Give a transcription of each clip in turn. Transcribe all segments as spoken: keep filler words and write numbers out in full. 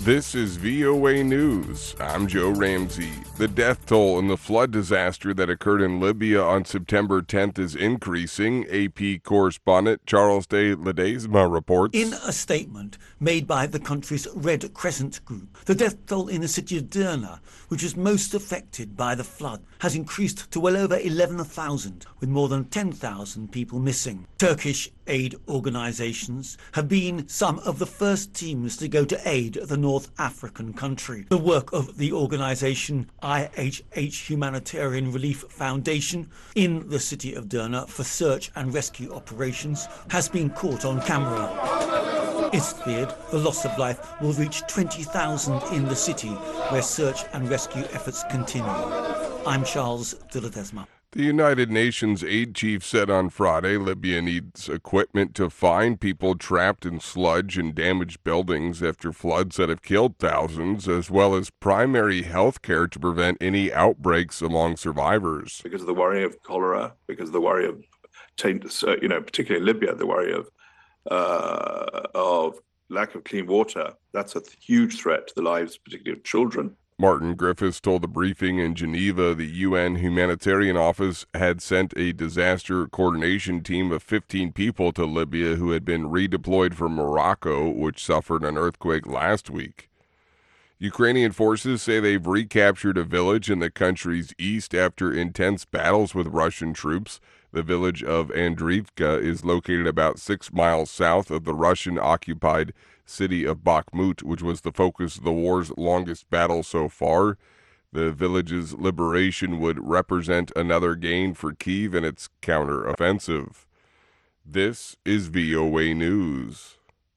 This is V O A News. I'm Joe Ramsey. The death toll in the flood disaster that occurred in Libya on September tenth is increasing. A P correspondent Charles de Ledesma reports. In a statement made by the country's Red Crescent Group, the death toll in the city of Derna, which was most affected by the flood, has increased to well over eleven thousand, with more than ten thousand people missing. Turkish aid organisations have been some of the first teams to go to aid the North African country. The work of the organisation I H H Humanitarian Relief Foundation in the city of Derna for search and rescue operations has been caught on camera. It's feared the loss of life will reach twenty thousand in the city where search and rescue efforts continue. I'm Charles de Ledesma. The United Nations aid chief said on Friday Libya needs equipment to find people trapped in sludge and damaged buildings after floods that have killed thousands, as well as primary health care to prevent any outbreaks among survivors. Because of the worry of cholera, because of the worry of, you know, particularly in Libya, the worry of uh, of lack of clean water, that's a huge threat to the lives, particularly of children. Martin Griffiths told the briefing in Geneva the U N Humanitarian Office had sent a disaster coordination team of fifteen people to Libya who had been redeployed from Morocco, which suffered an earthquake last week. Ukrainian forces say they've recaptured a village in the country's east after intense battles with Russian troops. The village of Andriivka is located about six miles south of the Russian-occupied city of Bakhmut, which was the focus of the war's longest battle so far. The village's liberation would represent another gain for Kyiv in its counteroffensive. This is V O A News.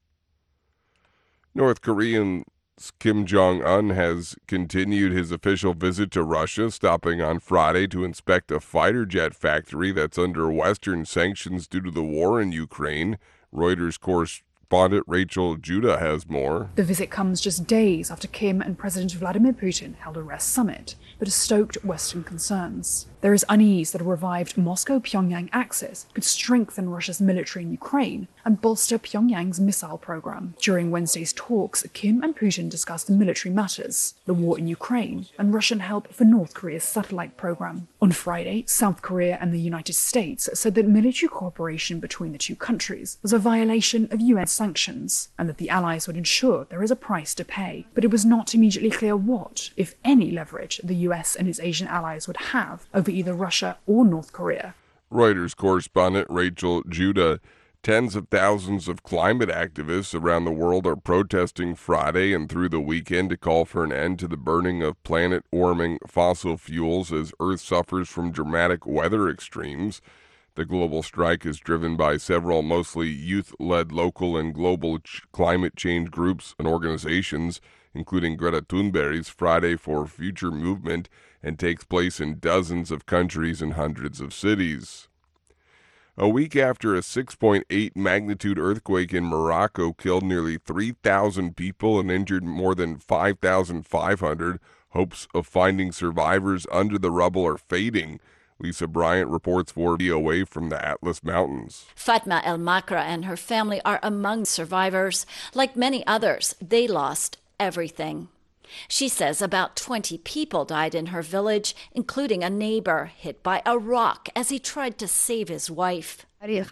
North Korean Kim Jong-un has continued his official visit to Russia, stopping on Friday to inspect a fighter jet factory that's under Western sanctions due to the war in Ukraine. Reuters correspondent Rachel Judah has more. The visit comes just days after Kim and President Vladimir Putin held a rest summit that has stoked Western concerns. There is unease that a revived Moscow-Pyongyang axis could strengthen Russia's military in Ukraine and bolster Pyongyang's missile program. During Wednesday's talks, Kim and Putin discussed military matters, the war in Ukraine, and Russian help for North Korea's satellite program. On Friday, South Korea and the United States said that military cooperation between the two countries was a violation of U N sanctions, and that the allies would ensure there is a price to pay. But it was not immediately clear what, if any, leverage the U S and its Asian allies would have over either Russia or North Korea. Reuters correspondent Rachel Judah. Tens of thousands of climate activists around the world are protesting Friday and through the weekend to call for an end to the burning of planet-warming fossil fuels as Earth suffers from dramatic weather extremes. The global strike is driven by several mostly youth-led local and global ch- climate change groups and organizations, including Greta Thunberg's Friday for Future movement, and takes place in dozens of countries and hundreds of cities. A week after a six point eight magnitude earthquake in Morocco killed nearly three thousand people and injured more than five thousand five hundred, hopes of finding survivors under the rubble are fading. Lisa Bryant reports for V O A from the Atlas Mountains. Fatma El Makra and her family are among survivors. Like many others, they lost everything. She says about twenty people died in her village, including a neighbor hit by a rock as he tried to save his wife.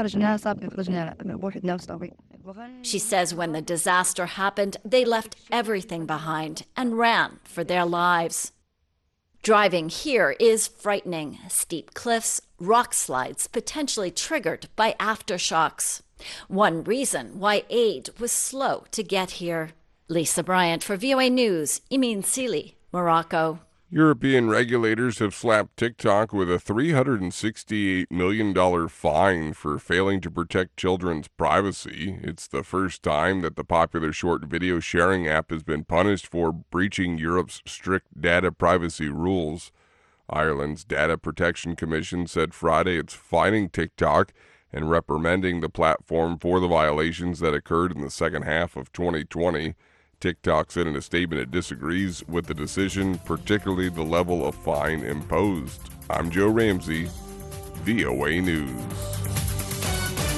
She says when the disaster happened, they left everything behind and ran for their lives. Driving here is frightening. Steep cliffs, rock slides potentially triggered by aftershocks. One reason why aid was slow to get here. Lisa Bryant for V O A News, Imin Sili, Morocco. European regulators have slapped TikTok with a three hundred sixty-eight million dollars fine for failing to protect children's privacy. It's the first time that the popular short video sharing app has been punished for breaching Europe's strict data privacy rules. Ireland's Data Protection Commission said Friday it's fining TikTok and reprimanding the platform for the violations that occurred in the second half of twenty twenty. TikTok said in a statement it disagrees with the decision, particularly the level of fine imposed. I'm Joe Ramsey, V O A News.